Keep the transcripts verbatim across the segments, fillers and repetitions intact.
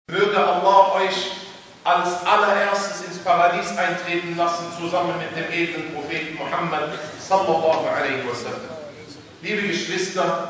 würde Allah euch als allererstes ins Paradies eintreten lassen, zusammen mit dem edlen Propheten Muhammad sallallahu alaihi wasallam. Liebe Geschwister,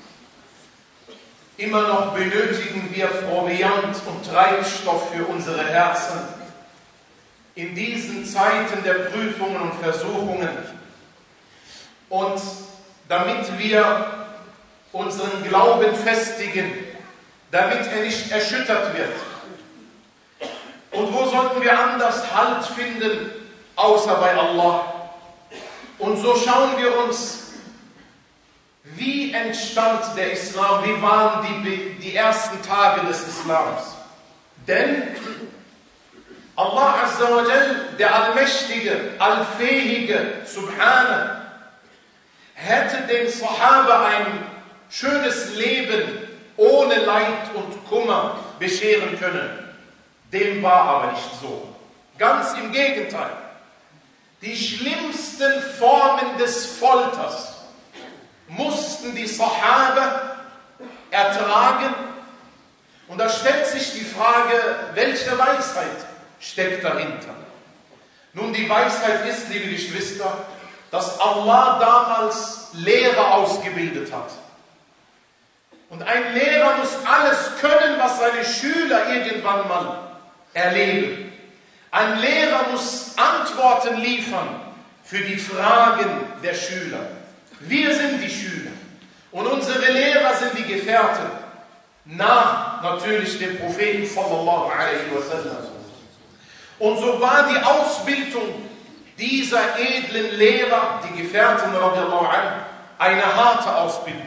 immer noch benötigen wir Proviant und Treibstoff für unsere Herzen in diesen Zeiten der Prüfungen und Versuchungen. Und damit wir unseren Glauben festigen, damit er nicht erschüttert wird. Und wo sollten wir anders Halt finden, außer bei Allah? Und so schauen wir uns, wie entstand der Islam, wie waren die, die ersten Tage des Islams. Denn Allah Azza wa Jal, der Allmächtige, Allfähige, Subhane, hätte den Sahaba ein schönes Leben ohne Leid und Kummer bescheren können. Dem war aber nicht so. Ganz im Gegenteil. Die schlimmsten Formen des Folters mussten die Sahaba ertragen. Und da stellt sich die Frage, welche Weisheit steckt dahinter? Nun, die Weisheit ist, liebe Geschwister, dass Allah damals Lehrer ausgebildet hat. Und ein Lehrer muss alles können, was seine Schüler irgendwann mal erleben. Ein Lehrer muss Antworten liefern für die Fragen der Schüler. Wir sind die Schüler und unsere Lehrer sind die Gefährten, nach natürlich dem Propheten sallallahu alaihi wasallam. Und so war die Ausbildung dieser edlen Lehrer, die Gefährten radiallahu anhu, eine harte Ausbildung.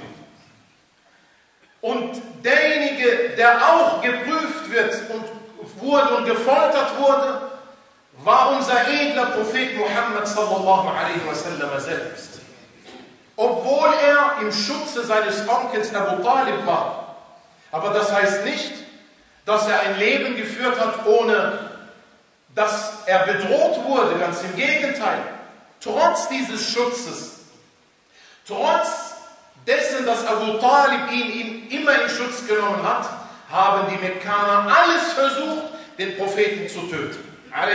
Und derjenige, der auch geprüft wird und wurde und gefoltert wurde, war unser edler Prophet Muhammad sallallahu alaihi wasallam selbst. Obwohl er im Schutze seines Onkels Abu Talib war. Aber das heißt nicht, dass er ein Leben geführt hat, ohne dass er bedroht wurde. Ganz im Gegenteil. Trotz dieses Schutzes, trotz dessen, dass Abu Talib ihn, ihn immer in Schutz genommen hat, haben die Mekkaner alles versucht, den Propheten zu töten.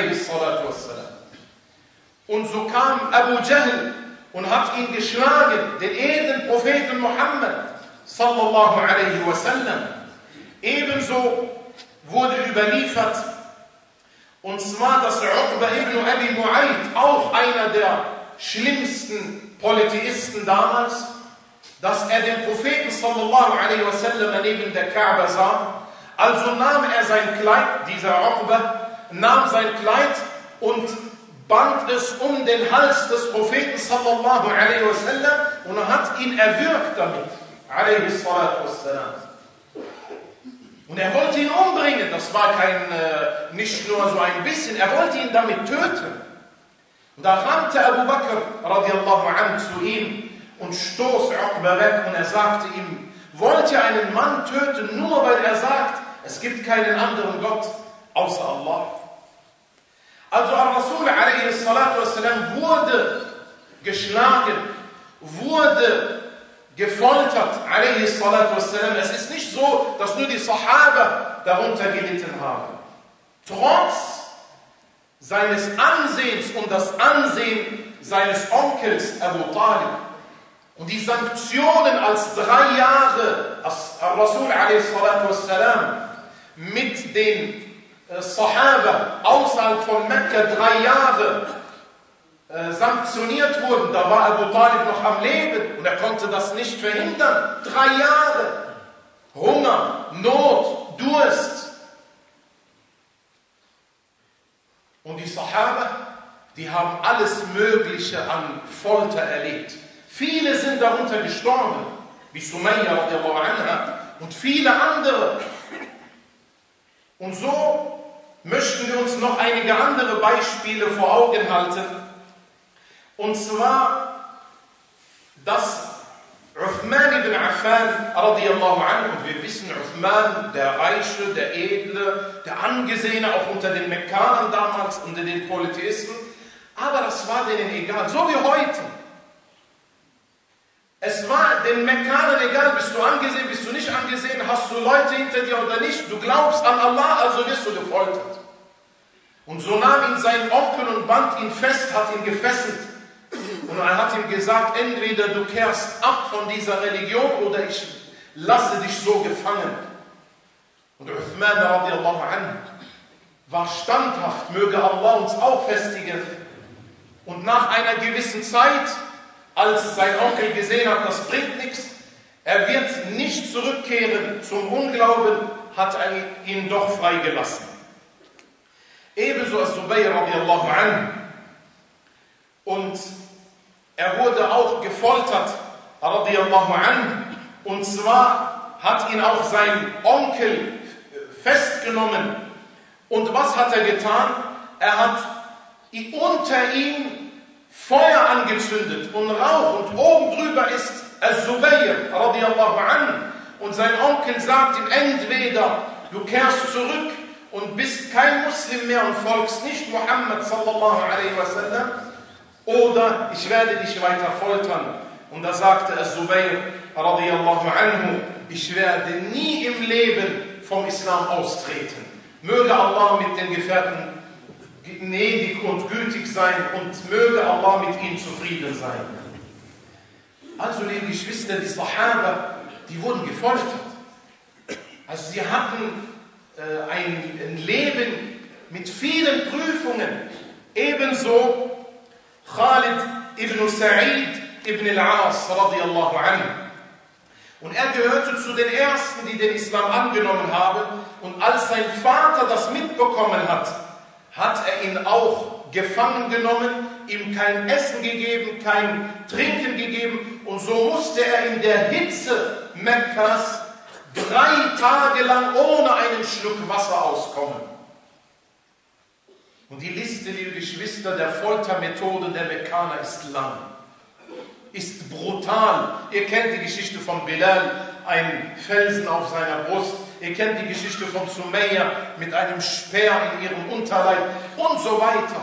Und so kam Abu Jahl und hat ihn geschlagen, den edlen Propheten Muhammad sallallahu alaihi wasallam. Ebenso wurde überliefert, und zwar, dass Uqba ibn Abi Mu'ayt, auch einer der schlimmsten Polytheisten damals, dass er den Propheten sallallahu alaihi wasallam neben der Kaaba sah. Also nahm er sein Kleid, dieser Uqba, nahm sein Kleid und band es um den Hals des Propheten sallallahu alaihi wasallam und hat ihn erwürgt damit. Alaihi salatu wassalam. Und er wollte ihn umbringen. Das war kein, äh, nicht nur so ein bisschen, er wollte ihn damit töten. Und da rannte Abu Bakr radiallahu anhu zu ihm und stoß Uqba weg und er sagte ihm, wollt ihr einen Mann töten, nur weil er sagt, es gibt keinen anderen Gott außer Allah? Also Al-Rasul alaihi salatu wassalam wurde geschlagen, wurde gefoltert alaihi salatu wassalam. Es ist nicht so, dass nur die Sahaba darunter gelitten haben. Trotz seines Ansehens und das Ansehen seines Onkels Abu Talib und die Sanktionen, als drei Jahre Al-Rasul alaihi salatu wassalam mit den äh, Sahaba außerhalb von Mekka drei Jahre äh, sanktioniert wurden, da war Abu Talib noch am Leben und er konnte das nicht verhindern. Drei Jahre Hunger, Not, Durst. Und die Sahaba, die haben alles Mögliche an Folter erlebt. Viele sind darunter gestorben, wie Sumayya radiallahu anha und viele andere. Und so möchten wir uns noch einige andere Beispiele vor Augen halten. Und zwar, dass Uthman ibn Affan radiallahu anhu, und wir wissen, Uthman, der Reiche, der Edle, der Angesehene, auch unter den Mekkanern damals, unter den Polytheisten, aber das war denen egal, so wie heute. Es war den Mekkanern egal, bist du angesehen, bist du nicht angesehen, hast du Leute hinter dir oder nicht, du glaubst an Allah, also wirst du gefoltert. Und so nahm ihn sein Onkel und band ihn fest, hat ihn gefesselt. Und er hat ihm gesagt, entweder du kehrst ab von dieser Religion oder ich lasse dich so gefangen. Und Uthman radiallahu anhu war standhaft, möge Allah uns auch festigen. Und nach einer gewissen Zeit, als sein Onkel gesehen hat, das bringt nichts, er wird nicht zurückkehren zum Unglauben, hat er ihn doch freigelassen. Ebenso als Zubayr radiallahu anhu. Und er wurde auch gefoltert, radiallahu anhu. Und zwar hat ihn auch sein Onkel festgenommen. Und was hat er getan? Er hat unter ihm Feuer angezündet und Rauch. Und oben drüber ist Zubayr radiallahu anhu. Und sein Onkel sagt ihm, entweder du kehrst zurück und bist kein Muslim mehr und folgst nicht Muhammad sallallahu alaihi wasallam, oder ich werde dich weiter foltern. Und da sagte Zubayr radiallahu anhu, ich werde nie im Leben vom Islam austreten. Möge Allah mit den Gefährten gnädig und gütig sein und möge Allah mit ihnen zufrieden sein. Also, liebe Geschwister, die Sahaba, die wurden gefoltert. Also sie hatten äh, ein, ein Leben mit vielen Prüfungen. Ebenso Khalid ibn Sa'id ibn al-As radiallahu anhu. Und er gehörte zu den Ersten, die den Islam angenommen haben. Und als sein Vater das mitbekommen hat, hat er ihn auch gefangen genommen, ihm kein Essen gegeben, kein Trinken gegeben. Und so musste er in der Hitze Mekkas drei Tage lang ohne einen Schluck Wasser auskommen. Und die Liste, liebe Geschwister, der Foltermethoden der Mekkaner ist lang. Ist brutal. Ihr kennt die Geschichte von Bilal, ein Felsen auf seiner Brust. Ihr kennt die Geschichte von Sumayya mit einem Speer in ihrem Unterleib und so weiter.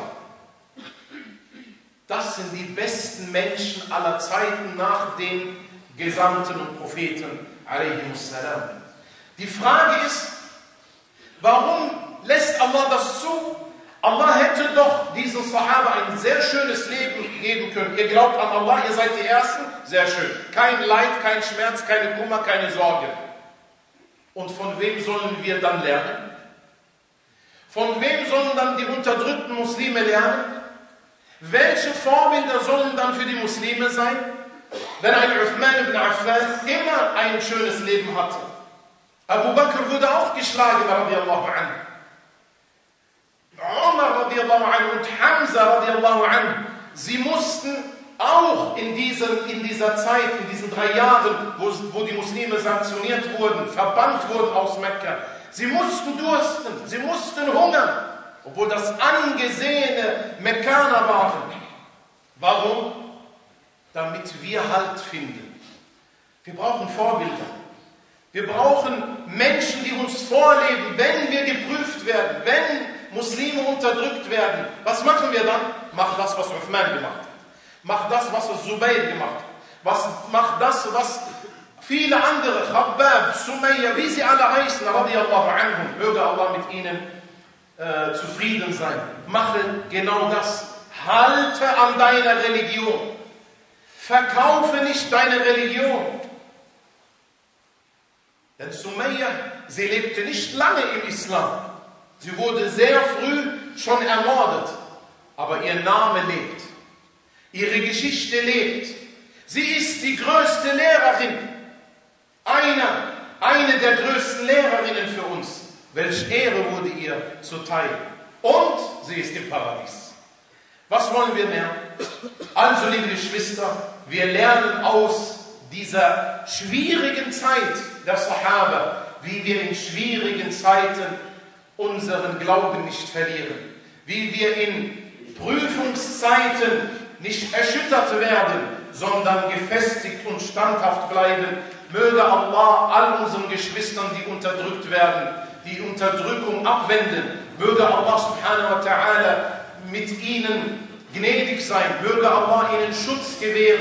Das sind die besten Menschen aller Zeiten nach den Gesandten und Propheten. Die Frage ist, warum lässt Allah das zu? Allah hätte doch diesen Sahaba ein sehr schönes Leben geben können. Ihr glaubt an Allah, ihr seid die Ersten? Sehr schön. Kein Leid, kein Schmerz, keine Kummer, keine Sorge. Und von wem sollen wir dann lernen? Von wem sollen dann die unterdrückten Muslime lernen? Welche Vorbilder sollen dann für die Muslime sein? Wenn ein Uthman ibn Affan immer ein schönes Leben hatte. Abu Bakr wurde auch geschlagen, radiallahu anhu. Umar radiallahu anhu und Hamza radiallahu anhu, sie mussten auch in, diesem, in dieser Zeit, in diesen drei Jahren, wo, wo die Muslime sanktioniert wurden, verbannt wurden aus Mekka, sie mussten dursten, sie mussten hungern, obwohl das angesehene Mekkaner waren. Warum? Damit wir Halt finden. Wir brauchen Vorbilder. Wir brauchen Menschen, die uns vorleben, wenn wir geprüft werden, wenn Muslime unterdrückt werden. Was machen wir dann? Mach das, was Uthman gemacht hat. Mach das, was Zubayr gemacht hat. Was, mach das, was viele andere, Khabbab, Sumayya, wie sie alle heißen, radiallahu anhum, möge Allah mit ihnen äh, zufrieden sein. Mache genau das. Halte an deiner Religion. Verkaufe nicht deine Religion. Denn Sumayya, sie lebte nicht lange im Islam. Sie wurde sehr früh schon ermordet. Aber ihr Name lebt. Ihre Geschichte lebt. Sie ist die größte Lehrerin. Eine, eine der größten Lehrerinnen für uns. Welche Ehre wurde ihr zuteil. Und sie ist im Paradies. Was wollen wir mehr? Also, liebe Geschwister, wir lernen aus dieser schwierigen Zeit der Sahaba, wie wir in schwierigen Zeiten unseren Glauben nicht verlieren, wie wir in Prüfungszeiten nicht erschüttert werden, sondern gefestigt und standhaft bleiben. Möge Allah all unseren Geschwistern, die unterdrückt werden, die Unterdrückung abwenden. Möge Allah subhanahu wa ta'ala mit ihnen gnädig sein. Möge Allah ihnen Schutz gewähren.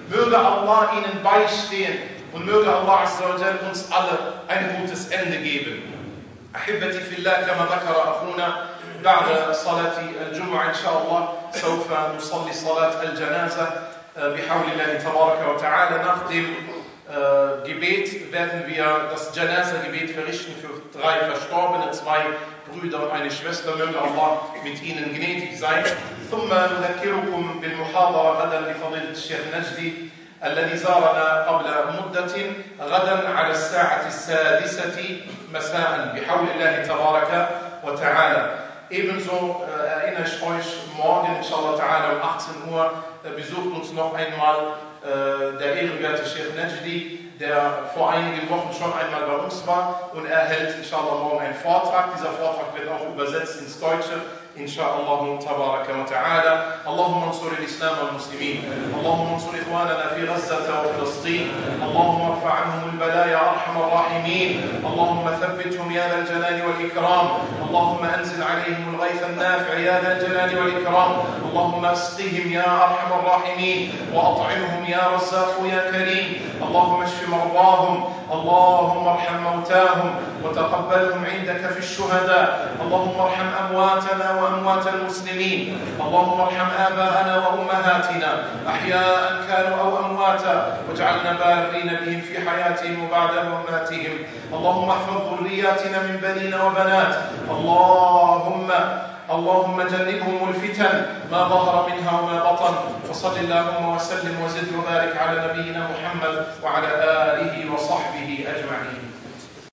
Möge Allah ihnen beistehen und möge Allah Azza wa Jal uns alle ein gutes Ende geben. أحبتي في الله كما ذكر أخونا بعد صلاة الجمعة إن شاء الله سوف نصلي صلاة الجنازة بحول الله تبارك وتعالى. Nach dem äh, Gebet werden wir das Janaza-Gebet verrichten für drei Verstorbene, zwei Brüder und eine Schwester. Möge Allah mit ihnen gnädig sein. ثم نذكركم بالمحاضرة غدا لفضيلة الشيخ نجدي الذي زارنا قبل مدة، غدا على الساعة السادسة مساء بحول الله تبارك وتعالى. Ebenso äh, erinnere ich euch, morgen inshallah ta'ala um achtzehn Uhr äh, besucht uns noch einmal äh, der ehrenwerte Sheikh Najdi, der vor einigen Wochen schon einmal bei uns war, und er hält inshallah morgen einen Vortrag. Dieser Vortrag wird auch übersetzt ins Deutsche. إن شاء الله تبارك وتعالى. اللهم انصر الإسلام والمسلمين، اللهم انصر إخواننا في غزة وفلسطين، اللهم ارفع عنهم البلاء يا أرحم الراحمين، اللهم ثبتهم يا ذا الجلال والإكرام، اللهم أنزل عليهم الغيث النافع يا ذا الجلال والإكرام، اللهم اسقهم يا أرحم الراحمين، وأطعمهم يا رزاق يا كريم، اللهم اشف مرضاهم، اللهم ارحم موتاهم وتقبلهم عندك في الشهداء، اللهم ارحم أمواتنا وأموات المسلمين، اللهم ارحم آباءنا وأمهاتنا أحياء كانوا أو أمواتا، واجعلنا بارين بهم في حياتهم وبعد مماتهم، اللهم احفظ ذرياتنا من بنين وبنات، اللهم اللهم جنبهم الفتن ما ظهر منها وما بطن، وصل اللهم وسلم وزد وبارك على نبينا محمد وعلى آله وصحبه أجمعين.